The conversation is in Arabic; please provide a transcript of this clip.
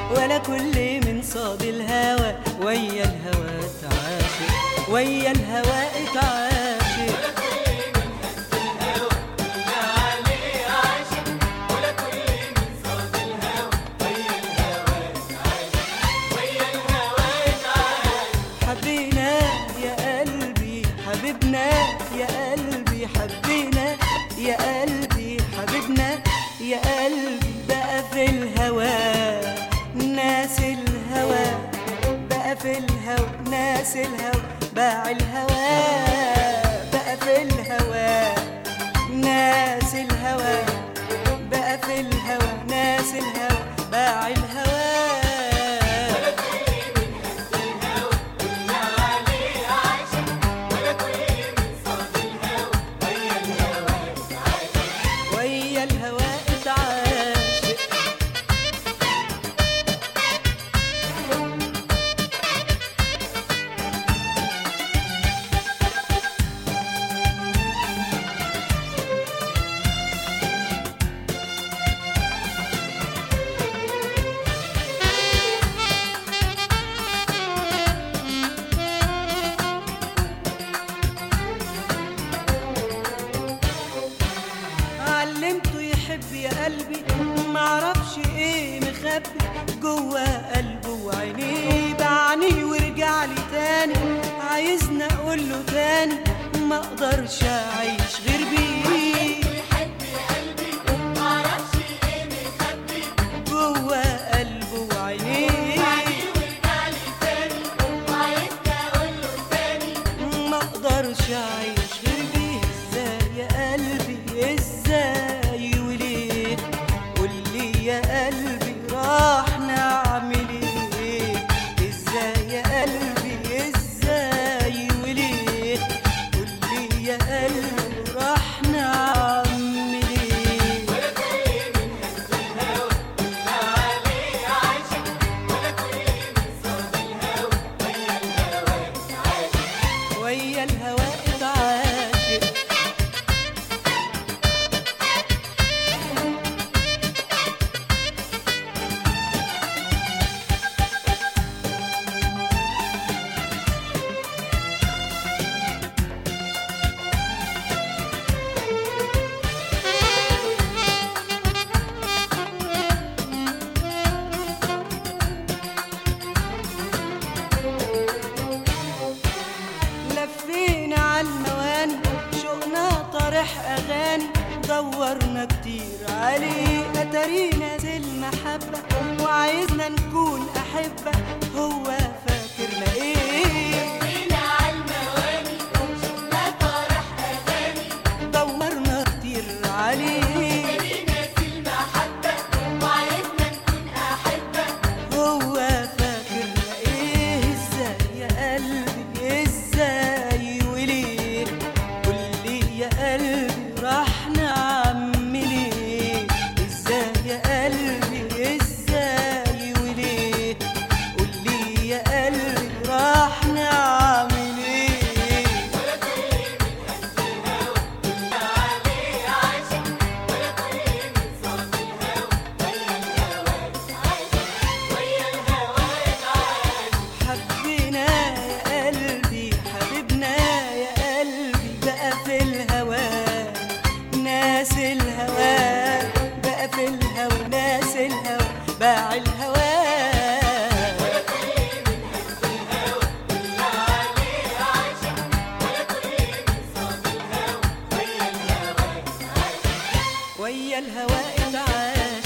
ولا كل من صاد الهوى ويا الهوى اتعاشق، ويا الهوى اتعاشق. حبينا يا قلبي حبيبنا يا قلبي، حبينا يا قلبي حبيبنا يا قلبي، بقى في الهوى ناس الهوى، بقى في الهوى ناس الهوى، باع الهوى بقى في الهوى ناس الهوى، بقى في الهوى ناس الهوى، باع الهوى. علمته يحب يا قلبي، معرفش ايه مخبي جوا قلبه وعينيه، باعني ورجع لي تاني عايزني اقول له تاني، ما اقدرش اعيش غير بيه. يحب يا قلبي معرفش ايه مخبي جوا قلبه وعينيه، باعني ورجع لي تاني عايزني اقول له تاني، ما اقدرش اعيش غير بيه. ازاي يا قلبي ازاي وليه، قولي يا قلبي راح نعمل ايه، ازاي يا قلبي ازاي وليه، قولي يا قلبي راح نعمل ايه. ولا كل من هز الهوى قلنا عليه عاشق، ولا كل من صاد الهوى ويا الهوى اتعاشق، ويا الهوى اتعاشق. لفينا عالمواني شوقنا طارح اغاني، دورنا كتير عليه اتارينا زي المحبه، وعايزنا نكون احبه، هو فاكرنا ايه. لفينا عالمواني شوقنا طارح اغاني، دورنا كتير عليه اتارينا زي المحبه، وعايزنا نكون احبه، هو فاكرنا ايه. ازاي يا قلبي ازاي وليه، قولي يا قلبي راح نعمل ايه، ازاي يا قلبي ازاي وليه، قولي يا قلبي راح نعمل ايه. ولا كل من هز الهوى قلنا عليه عاشق، ولا كل من صاد الهوى ويا الهوى اتعاشق، ويا الهوى اتعاشق. حبينا يا قلبي حبيبنا يا قلبي، بقى في الهوى ناس الهوى، بقى في الهوى ناس الهوى، باع الهوى. ولا كل من هز الهوى قلنا عليه عاشق، ولا كل من صاد الهوى ويا الهوى اتعاشق، ويا الهوى اتعاشق.